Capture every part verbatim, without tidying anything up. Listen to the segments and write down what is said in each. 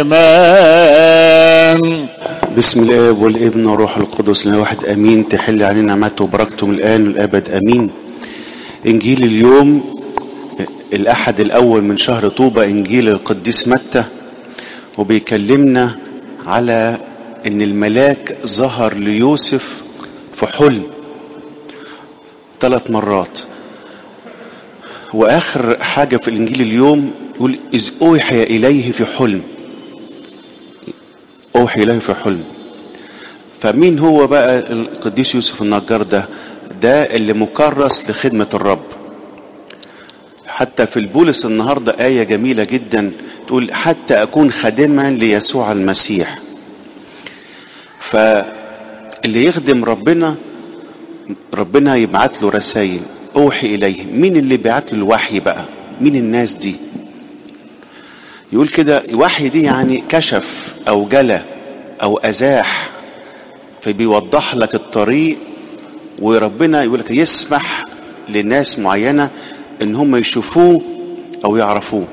الإيمان. بسم الآب والابن والروح القدس لنا واحد امين. تحل علينا نعمته وبركته من الان والابد امين. انجيل اليوم الاحد الاول من شهر طوبة، انجيل القديس متى، وبيكلمنا على ان الملاك ظهر ليوسف في حلم ثلاث مرات. واخر حاجة في الانجيل اليوم يقول اذ اوحي اليه في حلم، اوحي اليه في حلم. فمين هو بقى القديس يوسف النجار ده؟ ده اللي مكرس لخدمة الرب. حتى في البولس النهاردة آية جميلة جدا تقول حتى أكون خادما ليسوع المسيح. فاللي يخدم ربنا ربنا يبعت له رسائل أوحي إليه. مين اللي بيبعت له الوحي بقى؟ مين الناس دي؟ يقول كده وحي دي يعني كشف أو جلى أو أزاح، فبيوضح لك الطريق. وربنا يقول لك يسمح لناس معينة ان هم يشوفوه او يعرفوه.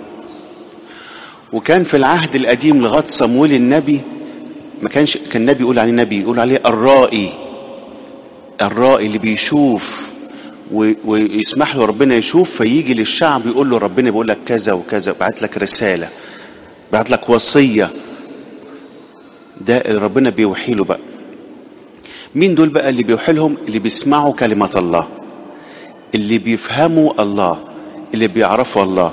وكان في العهد القديم لغاية صمويل النبي ما كانش كان النبي يقول عليه نبي، يقول عليه الرائي. الرائي اللي بيشوف ويسمح له ربنا يشوف، فيجي للشعب يقول له ربنا بيقول لك كذا وكذا، بعت لك رسالة، بعت لك وصية. ده ربنا بيوحي له بقى. مين دول بقى اللي بيوحي لهم؟ اللي بيسمعوا كلمة الله، اللي بيفهموا الله، اللي بيعرفوا الله.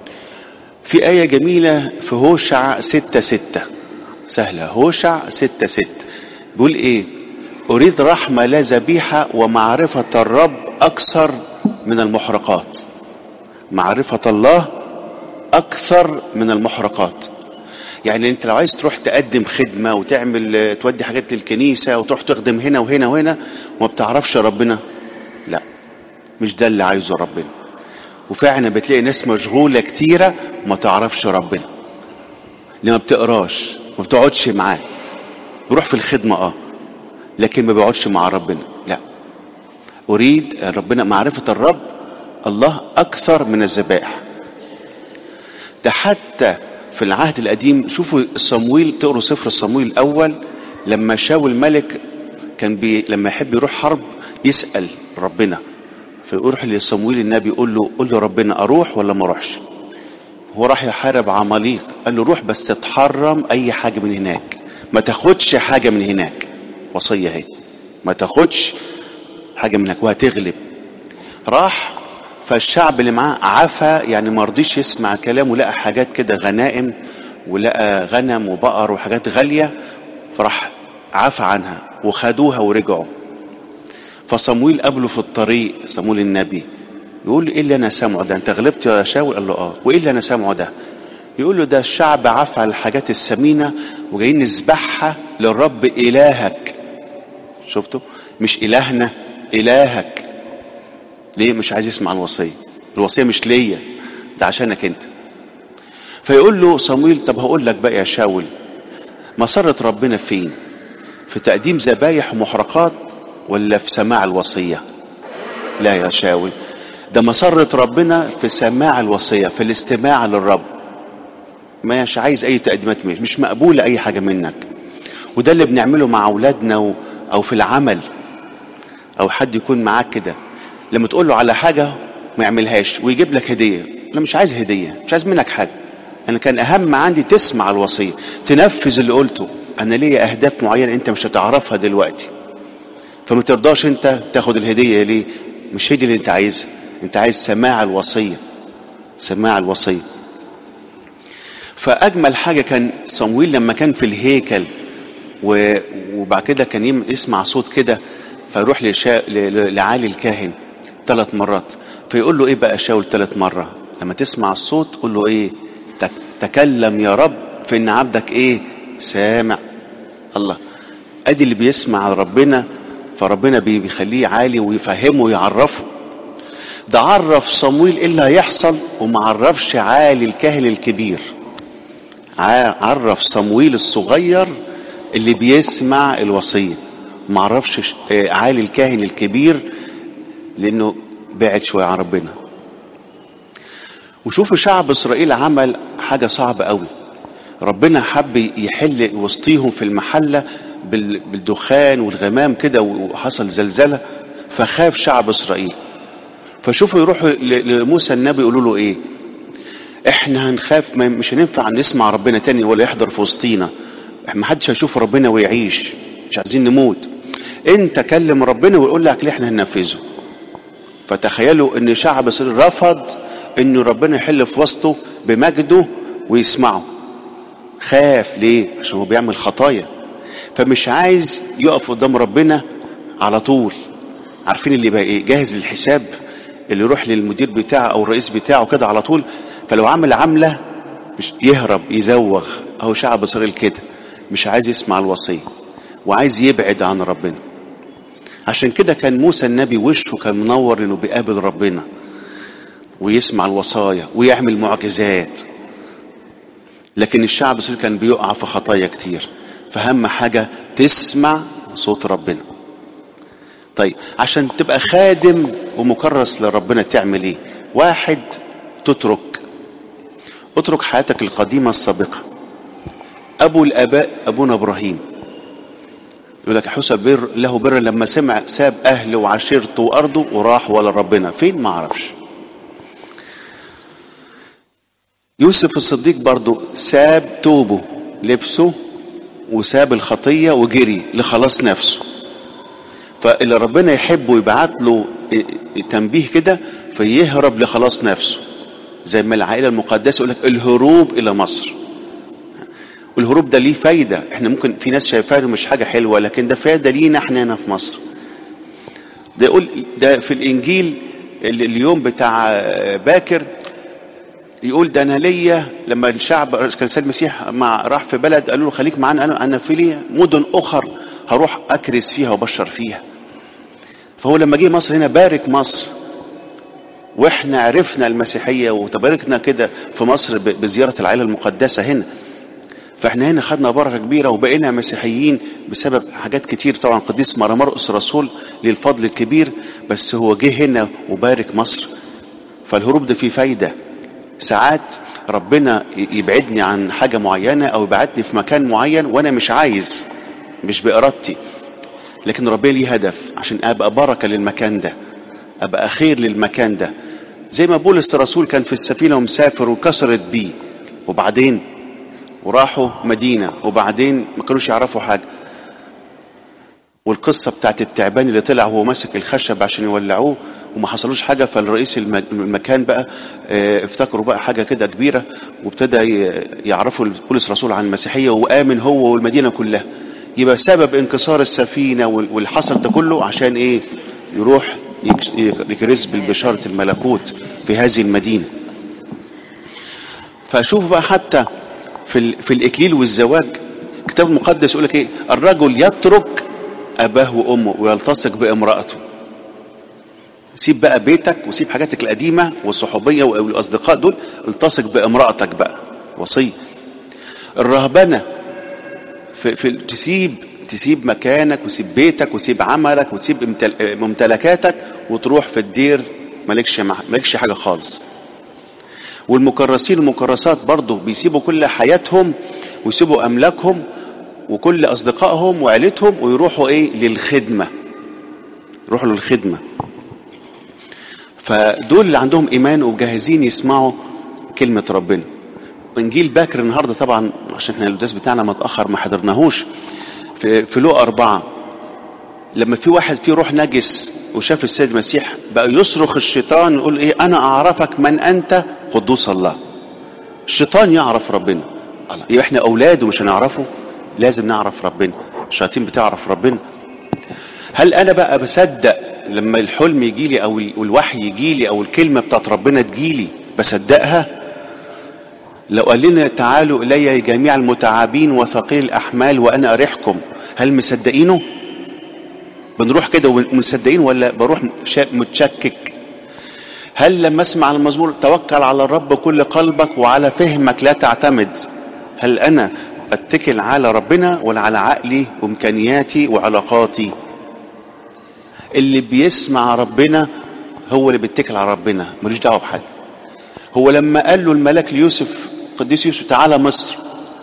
في آية جميلة في هوشع ستة ستة، سهلة. هوشع ستة ستة بيقول ايه؟ أريد رحمة لا ذبيحة، ومعرفة الرب أكثر من المحرقات. معرفة الله أكثر من المحرقات. يعني انت لو عايز تروح تقدم خدمة وتعمل تودي حاجات للكنيسة وتروح تخدم هنا وهنا وهنا وما بتعرفش ربنا، لا، مش ده اللي عايزه ربنا. وفعلا بتلاقي ناس مشغولة كتيرة وما تعرفش ربنا، اللي ما بتقراش ما بتقعدش معاه. بيروح في الخدمة اه لكن ما بيقعدش مع ربنا. لا، أريد ربنا معرفة الرب الله أكثر من الذبائح. ده حتى في العهد القديم شوفوا صمويل، تقروا سفر صمويل الأول لما شاول الملك كان بي لما يحب يروح حرب يسأل ربنا، فيروح لصمويل النبي يقول له قول له ربنا أروح ولا ما أروحش؟ هو راح يحارب عماليق، قال له روح بس تتحرم أي حاجة من هناك، ما تاخدش حاجة من هناك. وصية هي، ما تاخدش حاجة من هناك وهتغلب. راح فالشعب اللي معاه عفا، يعني ما رضيش يسمع كلامه، لقى حاجات كده غنائم ولقى غنم وبقر وحاجات غالية، فراح عفا عنها وخدوها ورجعوا. فصمويل قابله في الطريق، صمويل النبي يقول له ايه اللي انا سامعه ده؟ انت غلبت يا شاول؟ قال له اه. وايه اللي انا سامعه ده؟ يقول له ده الشعب عفا عن الحاجات الثمينة وجايين نذبحها للرب إلهك. شفتوا؟ مش إلهنا، إلهك. ليه؟ مش عايز يسمع الوصية. الوصية مش ليا، ده عشانك انت. فيقول له صمويل طب هقول لك بقى يا شاول، مسرة ربنا فين؟ في تقديم ذبايح ومحرقات ولا في سماع الوصية؟ لا يا شاول، ده مسرة ربنا في سماع الوصية، في الاستماع للرب. مش عايز اي تقديمات، مش مش مقبولة اي حاجة منك. وده اللي بنعمله مع اولادنا او في العمل، او حد يكون معاك كده لما تقول له على حاجة ما يعملهاش ويجيب لك هدية. انا مش عايز هدية، مش عايز منك حاجة. انا كان اهم عندي تسمع الوصية، تنفذ اللي قلته. انا ليا اهداف معينة انت مش هتعرفها دلوقتي، فما ترضاش انت تاخد الهدية. ليه؟ مش هي دي اللي انت عايزها. انت عايز سماع الوصية، سماع الوصية. فاجمل حاجة كان صمويل لما كان في الهيكل وبعد كده كان يسمع صوت كده، فيروح لشا... لعالي الكاهن ثلاث مرات، فيقول له ايه بقى شاول ثلاث مرة لما تسمع الصوت قول له ايه؟ تك... تكلم يا رب فإن عبدك ايه؟ سامع. الله، ادي اللي بيسمع ربنا، فربنا بيخليه عالي ويفهمه ويعرفه. ده عرف صمويل ايه اللي هيحصل وما عرفش عالي الكاهن الكبير. عرف صمويل الصغير اللي بيسمع الوصية، ما عرفش عالي الكاهن الكبير لانه بعد شوية عن ربنا. وشوفوا شعب اسرائيل عمل حاجة صعبة قوي. ربنا حب يحل وسطيهم في المحلة بالدخان والغمام كده، وحصل زلزلة فخاف شعب إسرائيل. فشوفوا يروحوا لموسى النبي يقولوا له ايه؟ احنا هنخاف، مش هننفع نسمع ربنا تاني ولا يحضر في وسطينا، ما حدش هيشوف ربنا ويعيش، مش عايزين نموت، انت كلم ربنا ويقول لك ليه احنا هننفذه. فتخيلوا ان شعب إسرائيل رفض انه ربنا يحل في وسطه بمجده ويسمعه. خاف ليه؟ عشان هو بيعمل خطايا، فمش عايز يقف قدام ربنا على طول. عارفين اللي بقى ايه؟ جاهز للحساب، اللي يروح للمدير بتاعه او الرئيس بتاعه كده على طول، فلو عمل عملة مش يهرب يزوغ. اهو شعب إسرائيل كده مش عايز يسمع الوصية وعايز يبعد عن ربنا. عشان كده كان موسى النبي وشه كان منور انه بيقابل ربنا ويسمع الوصايا ويعمل معجزات، لكن الشعب الإسرائيلي كان بيقع في خطايا كتير. فهم حاجة تسمع صوت ربنا. طيب عشان تبقى خادم ومكرس لربنا تعمل ايه؟ واحد، تترك اترك حياتك القديمة السابقة. ابو الاباء ابونا ابراهيم يقول لك حسب بر له بر لما سمع ساب اهله وعشيرته وارضه وراح ولا ربنا فين ما عرفش. يوسف الصديق برضو ساب توبه لبسه وساب الخطية وجري لخلاص نفسه. فاللي ربنا يحبه يبعت له تنبيه كده فيهرب لخلاص نفسه، زي ما العائلة المقدسة يقول لك الهروب الى مصر. والهروب ده ليه فايدة، احنا ممكن في ناس شايفاه مش حاجة حلوة، لكن ده فايدة لينا احنا هنا في مصر. ده يقول ده في الانجيل اليوم بتاع باكر، يقول ده انا ليا لما الشعب كان سيد المسيح مع راح في بلد قالوا له خليك معانا، انا انا في لي مدن اخر هروح اكرس فيها وبشر فيها. فهو لما جه مصر هنا بارك مصر، واحنا عرفنا المسيحية وتباركنا كده في مصر بزيارة العائلة المقدسة هنا. فاحنا هنا خدنا بركة كبيرة وبقينا مسيحيين بسبب حاجات كتير. طبعا قديس ماري مرقس رسول للفضل الكبير، بس هو جه هنا وبارك مصر. فالهروب ده فيه فايدة. ساعات ربنا يبعدني عن حاجة معينة او يبعدني في مكان معين وانا مش عايز، مش بإرادتي، لكن ربنا ليه هدف عشان ابقى بركة للمكان ده، ابقى خير للمكان ده. زي ما بولس الرسول كان في السفينة ومسافر وكسرت بيه، وبعدين وراحوا مدينة وبعدين ما كانوش يعرفوا حاجة. والقصة بتاعت التعبان اللي طلع وهو ماسك الخشب عشان يولعوه وما حصلوش حاجة، فالرئيس المكان بقى اه افتكروا بقى حاجة كده كبيرة، وابتدى يعرفوا بولس الرسول عن المسيحية وآمن هو والمدينة كلها. يبقى سبب انكسار السفينة واللي حصل ده كله عشان ايه؟ يروح يكرز بالبشارة الملكوت في هذه المدينة. فشوف بقى حتى في في الإكليل والزواج الكتاب المقدس يقول لك ايه؟ الرجل يترك أباه وأمه ويلتصق بامرأته. سيب بقى بيتك وسيب حاجاتك القديمة والصحوبية والأصدقاء دول، التصق بامرأتك بقى، وصية. الرهبنة في, في تسيب تسيب مكانك وسيب بيتك وسيب عملك وتسيب ممتلكاتك وتروح في الدير مالكش مالكش حاجة خالص. والمكرسين والمكرسات برضو بيسيبوا كل حياتهم ويسيبوا أملاكهم وكل أصدقائهم وعيلتهم ويروحوا إيه؟ للخدمة، يروحوا للخدمة. فدول اللي عندهم إيمان وجاهزين يسمعوا كلمة ربنا. إنجيل باكر النهاردة طبعا عشان احنا القداس بتاعنا متأخر ما حضرناهوش، في, في لوقا أربعة لما في واحد فيه روح نجس وشاف السيد المسيح بقى يصرخ الشيطان يقول ايه؟ انا اعرفك من انت قدوس الله. الشيطان يعرف ربنا، يبقى احنا اولاده مش هنعرفه؟ لازم نعرف ربنا. الشياطين بتعرف ربنا. هل انا بقى بصدق لما الحلم يجيلي او الوحي يجيلي او الكلمة بتاعت ربنا تجيلي بصدقها؟ لو قال لنا تعالوا الي جميع المتعبين وثقيل الاحمال وانا اريحكم، هل مصدقينه؟ بنروح كده ومصدقين ولا بروح متشكك؟ هل لما اسمع المزمور توكل على الرب كل قلبك وعلى فهمك لا تعتمد، هل انا اتكل على ربنا ولا على عقلي وامكانياتي وعلاقاتي؟ اللي بيسمع ربنا هو اللي بيتكل على ربنا، ملوش دعوه بحد. هو لما قال له الملاك ليوسف قديس يوسف تعالى مصر،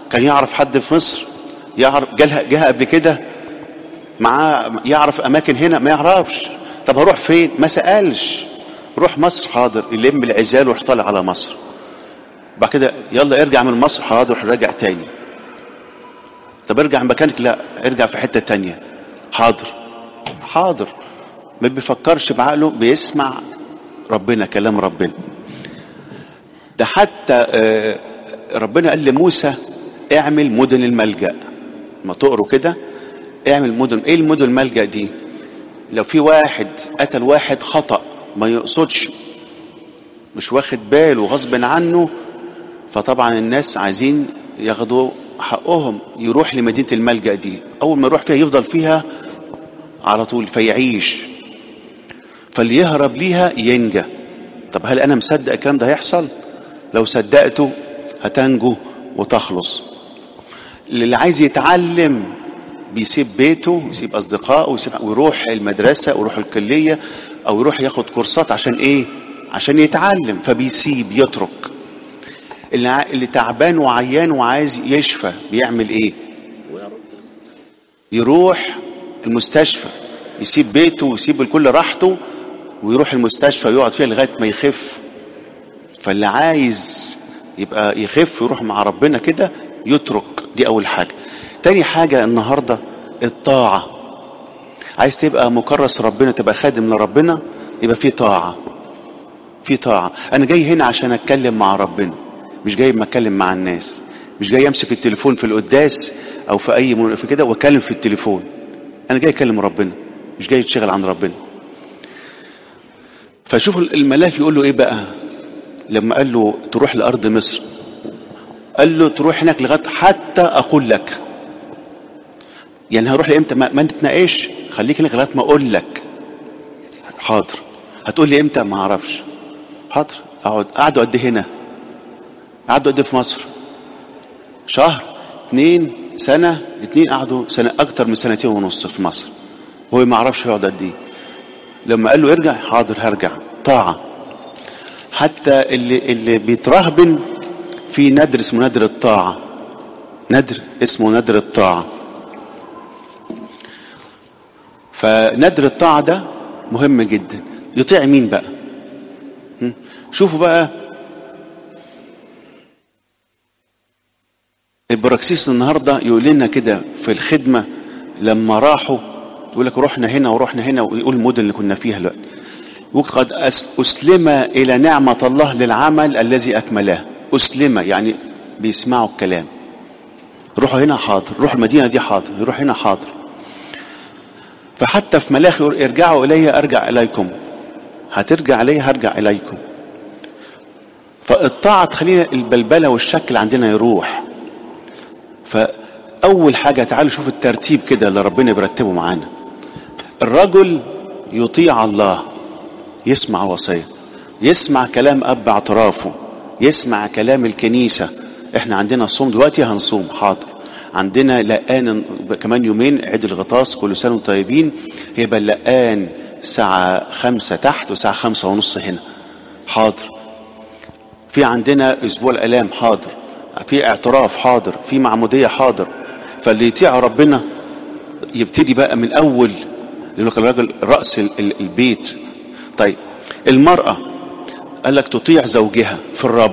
كان يعرف حد في مصر؟ يعرف جالها جه قبل كده معاه؟ يعرف اماكن هنا؟ ما يعرفش. طب هروح فين؟ ما سالش. روح مصر، حاضر، يلم العزال ويروح طالع على مصر. بعد كده يلا ارجع من مصر، حاضر، راجع تاني. طب ارجع مكانك، لا ارجع في حته تانيه، حاضر حاضر. ما بيفكرش بعقله، بيسمع ربنا، كلام ربنا. ده حتى ربنا قال لموسى اعمل مدن الملجأ. ما تقروا كده، اعمل مدن. ايه المدن الملجأ دي؟ لو في واحد قتل واحد خطأ ما يقصدش، مش واخد باله غصب عنه، فطبعا الناس عايزين ياخدوا حقهم، يروح لمدينة الملجأ دي. اول ما يروح فيها يفضل فيها على طول فيعيش، فاللي يهرب ليها ينجى. طب هل انا مصدق الكلام ده هيحصل؟ لو صدقته هتنجو وتخلص. اللي عايز يتعلم بيسيب بيته ويسيب اصدقائه ويسيب ويروح المدرسة ويروح الكلية او يروح ياخد كورسات. عشان ايه؟ عشان يتعلم، فبيسيب يترك. اللي, اللي تعبان وعيان وعايز يشفى بيعمل ايه؟ يروح المستشفى، يسيب بيته ويسيب الكل راحته ويروح المستشفى ويقعد فيها لغاية ما يخف. فاللي عايز يبقى يخف ويروح مع ربنا كده يترك. دي اول حاجة. تاني حاجة النهاردة الطاعة. عايز تبقى مكرس ربنا، تبقى خادم لربنا، يبقى في طاعة. في طاعة. انا جاي هنا عشان اتكلم مع ربنا، مش جاي ما اتكلم مع الناس. مش جاي امسك التليفون في القداس او في اي من في كده واتكلم في التليفون. انا جاي اكلم ربنا، مش جاي اتشغل عن ربنا. فشوف الملاك يقول له ايه بقى لما قال له تروح لارض مصر؟ قال له تروح هناك لغايه حتى اقول لك. يعني هروح لامتى؟ ما, ما نتناقش، خليك هناك لغايه ما اقول لك. حاضر. هتقول لي امتى؟ ما اعرفش. حاضر. اقعد. قعدوا قد هنا؟ قعدوا قد في مصر؟ شهر، اتنين، سنه، اتنين. قعدوا سنه، اكتر من سنتين ونص في مصر. هو ما عرفش يقعد قد ايه. لما قال له ارجع، حاضر هرجع. طاعه. حتى اللي اللي بيترهبن في ندر اسمه ندر الطاعه. ندر اسمه ندر الطاعه. فندر الطاعه ده مهم جدا. يطيع مين بقى؟ شوفوا بقى البراكسيس النهارده يقول لنا كده في الخدمه لما راحوا، يقول لك رحنا هنا ورحنا هنا، ويقول المدن اللي كنا فيها دلوقتي. وقد أسلم إلى نعمة الله للعمل الذي أكمله. أسلم يعني بيسمعوا الكلام. روحوا هنا، حاضر. روحوا المدينة دي، حاضر. يروح هنا، حاضر. فحتى في ملاخي ارجعوا إلي أرجع إليكم. هترجع إلي هرجع إليكم. فالطاعة تخلينا البلبلة والشكل عندنا يروح. فأول حاجة تعالوا شوف الترتيب كده اللي ربنا بيرتبه معانا. الرجل يطيع الله، يسمع وصية، يسمع كلام أب اعترافه، يسمع كلام الكنيسة. احنا عندنا صوم دلوقتي، هنصوم، حاضر. عندنا لقان كمان يومين عيد الغطاس، كل سنة وانتم طيبين. هيبقى اللقان الساعة خمسة تحت والساعة خمسة ونص هنا، حاضر. في عندنا أسبوع الآلام، حاضر. في اعتراف، حاضر. في معمودية، حاضر. فاللي يطيع ربنا يبتدي بقى من أول، يقول لك الراجل رأس البيت. طيب المرأة قال لك تطيع زوجها في الرب،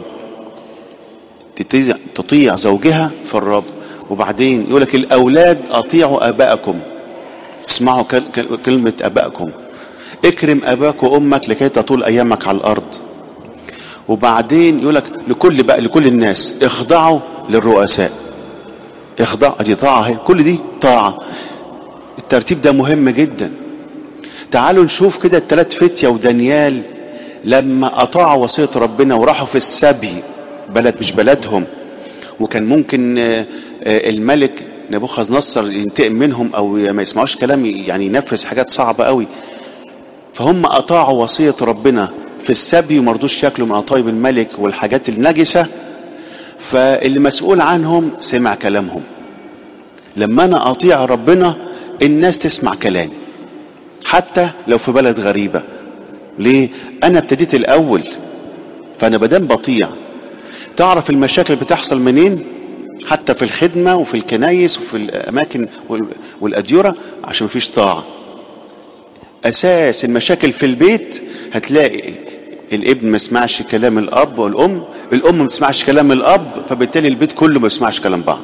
تطيع زوجها في الرب. وبعدين يقول لك الأولاد أطيعوا آبائكم، اسمعوا كلمة آبائكم. اكرم أباك وأمك لكي تطول أيامك على الأرض. وبعدين يقول لك لكل بقى لكل الناس اخضعوا للرؤساء. اخضع، ادي طاعة. كل دي طاعة. الترتيب ده مهم جدا. تعالوا نشوف كده الثلاث فتية ودانيال لما أطاعوا وصية ربنا وراحوا في السبي، بلد مش بلدهم، وكان ممكن الملك نبوخذ نصر ينتقم منهم أو ما يسمعوش كلام، يعني ينفذ حاجات صعبة قوي. فهم أطاعوا وصية ربنا في السبي ومرضوش ياكلوا من قطايب الملك والحاجات النجسة. فاللي مسؤول عنهم سمع كلامهم. لما أنا أطيع ربنا الناس تسمع كلامي حتى لو في بلد غريبة. ليه؟ أنا ابتديت الأول، فأنا بدام بطيع. تعرف المشاكل بتحصل منين؟ حتى في الخدمة وفي الكنايس وفي الأماكن والأديرة، عشان مفيش طاعة. أساس المشاكل في البيت هتلاقي الابن ما يسمعش كلام الأب والأم، الأم ما تسمعش كلام الأب، فبالتالي البيت كله ما يسمعش كلام بعض.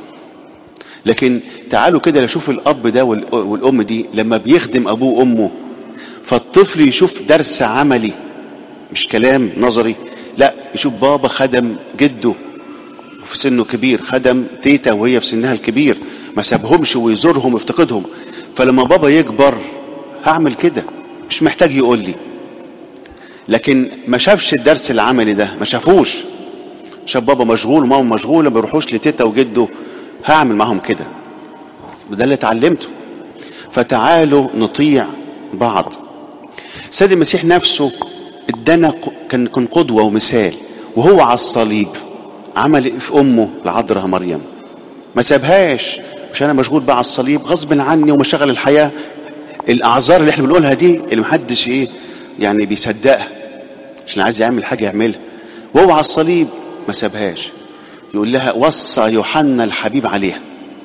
لكن تعالوا كده نشوف الأب ده والأم دي لما بيخدم أبوه وأمه، فالطفل يشوف درس عملي مش كلام نظري، لا يشوف بابا خدم جده في سنه كبير، خدم تيتا وهي في سنها الكبير، ما سابهمش ويزورهم ويفتقدهم. فلما بابا يكبر هعمل كده، مش محتاج يقول لي. لكن ما شافش الدرس العملي ده، ما شافوش، شاف بابا مشغول وماما مشغوله ما بيروحوش لتيتا وجده، هعمل معهم كده، وده اللي اتعلمته. فتعالوا نطيع بعض. سيد المسيح نفسه ادانا كان كان قدوه ومثال، وهو على الصليب عمل في امه العذراء مريم، ما سابهاش مش انا مشغول بقى على الصليب غصب عني ومشغل الحياه. الاعذار اللي احنا بنقولها دي اللي محدش ايه يعني بيصدقها، عشان عايز يعمل حاجه يعملها، وهو على الصليب ما سابهاش. يقول لها وصى يوحنا الحبيب عليها.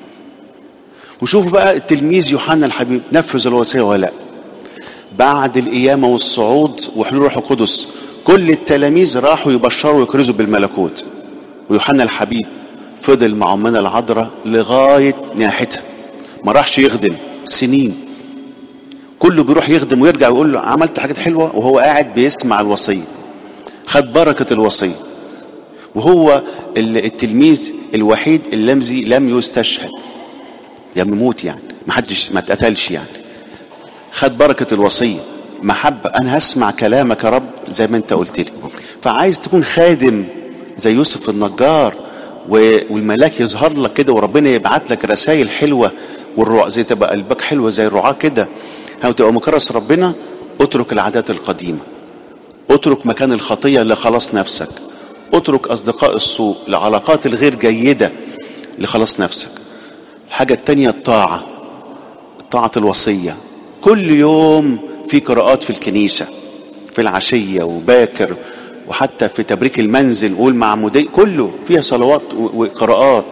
وشوفوا بقى التلميذ يوحنا الحبيب نفذ الوصيه ولا لا؟ بعد القيامه والصعود وحلول روح القدس كل التلاميذ راحوا يبشروا ويكرزوا بالملكوت، ويوحنا الحبيب فضل مع امنا العذراء لغايه نياحتها، ما راحش يخدم سنين. كله بيروح يخدم ويرجع ويقول له عملت حاجات حلوه، وهو قاعد بيسمع الوصيه، خد بركه الوصيه. وهو التلميذ الوحيد الذي لم يستشهد، لم يموت يعني، ما حدش ما اتقتلش يعني، خد بركه الوصيه، محبه، انا هسمع كلامك يا رب زي ما انت قلت لي. فعايز تكون خادم زي يوسف النجار، والملاك يظهر لك كده، وربنا يبعت لك رسائل حلوه، والرعاة زي تبقى قلبك حلوه زي الرعاة كده، او تبقى مكرس ربنا. اترك العادات القديمه، اترك مكان الخطيه لخلاص نفسك، اترك اصدقاء السوء، العلاقات الغير جيده لخلاص نفسك. الحاجه التانيه الطاعه، طاعه الوصيه. كل يوم في قراءات في الكنيسه، في العشيه وباكر، وحتى في تبريك المنزل والمعمودية، كله فيها صلوات وقراءات.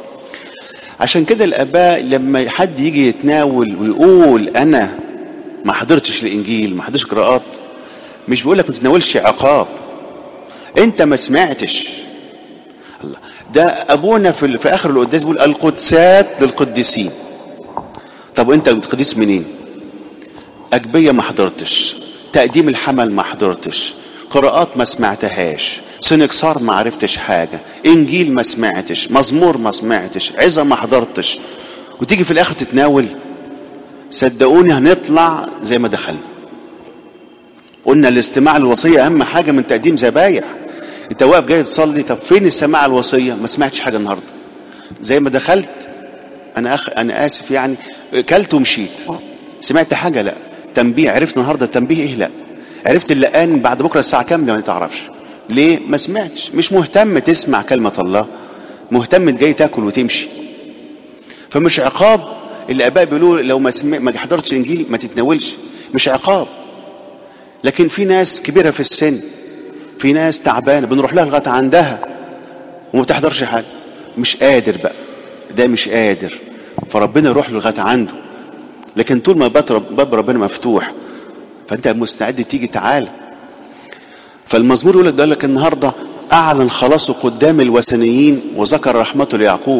عشان كده الآباء لما حد يجي يتناول ويقول أنا ما حضرتش الإنجيل، ما حضرتش قراءات، مش بيقول لك ما تتناولش عقاب، أنت ما سمعتش. الله، ده أبونا في, في آخر القداس بيقول القدسات للقديسين. طب أنت قديس منين؟ أجبية ما حضرتش، تقديم الحمل ما حضرتش، قراءات ما سمعتهاش، سنكسار ما عرفتش حاجة، انجيل ما سمعتش، مزمور ما سمعتش، عظة ما حضرتش، وتيجي في الاخر تتناول. صدقوني هنطلع زي ما دخلنا. قلنا الاستماع للوصية اهم حاجة من تقديم ذبايح. انت واقف جاي تصلي، طب فين السماع الوصية؟ ما سمعتش حاجة النهاردة، زي ما دخلت. انا أخ... انا اسف يعني، كلت ومشيت. سمعت حاجة؟ لا. تنبيه، عرفت النهاردة تنبيه ايه؟ لا. عرفت اللقان بعد بكرة الساعة كام؟ ما تعرفش. ليه؟ ما سمعتش، مش مهتم تسمع كلمة الله، مهتم جاي تاكل وتمشي. فمش عقاب. الآباء بيقولوا لو ما سمع ما حضرتش انجيل ما تتناولش، مش عقاب. لكن في ناس كبيرة في السن، في ناس تعبانة بنروح لها لغاية عندها وما بتحضرش حاجة، مش قادر بقى، ده مش قادر، فربنا يروح لغاية عنده. لكن طول ما باب ربنا مفتوح فانت مستعد تيجي، تعالى. فالمزمور يقول لك ده لك النهارده اعلن خلاصه قدام الوثنيين وذكر رحمته ليعقوب.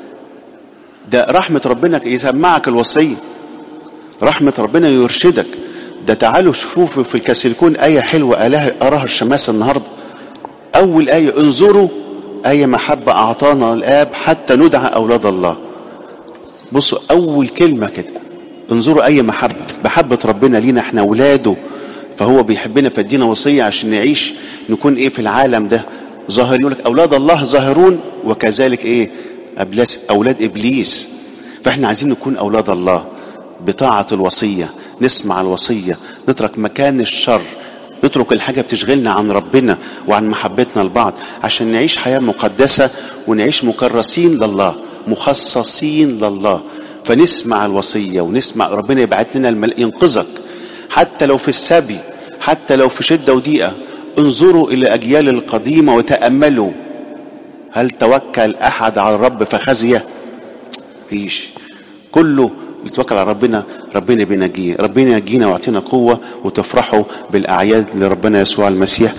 ده رحمه ربنا يسمعك الوصيه، رحمه ربنا يرشدك. ده تعالوا شوفوا في الكاسيليكون ايه حلوه اراها الشماس النهارده. اول ايه انظروا اي محبه اعطانا الاب حتى ندعى اولاد الله. بصوا اول كلمه كده، انظروا اي محبه، محبه ربنا لينا احنا اولاده، فهو بيحبنا فادينا وصيه عشان نعيش نكون ايه في العالم ده ظاهر. يقول لك اولاد الله ظاهرون وكذلك ايه ابلاس اولاد ابليس. فاحنا عايزين نكون اولاد الله بطاعه الوصيه، نسمع الوصيه، نترك مكان الشر، نترك الحاجه بتشغلنا عن ربنا وعن محبتنا لبعض، عشان نعيش حياه مقدسه ونعيش مكرسين لله، مخصصين لله. فنسمع الوصيه ونسمع ربنا يبعت لنا الملك ينقذك، حتى لو في السبي، حتى لو في شده وضيقه. انظروا الى اجيال القديمه وتاملوا هل توكل احد على الرب فخزي؟ فيش. كله يتوكل على ربنا، ربنا بينجيه، ربنا ينجينا ويعطينا قوة وتفرحوا بالأعياد لربنا يسوع المسيح.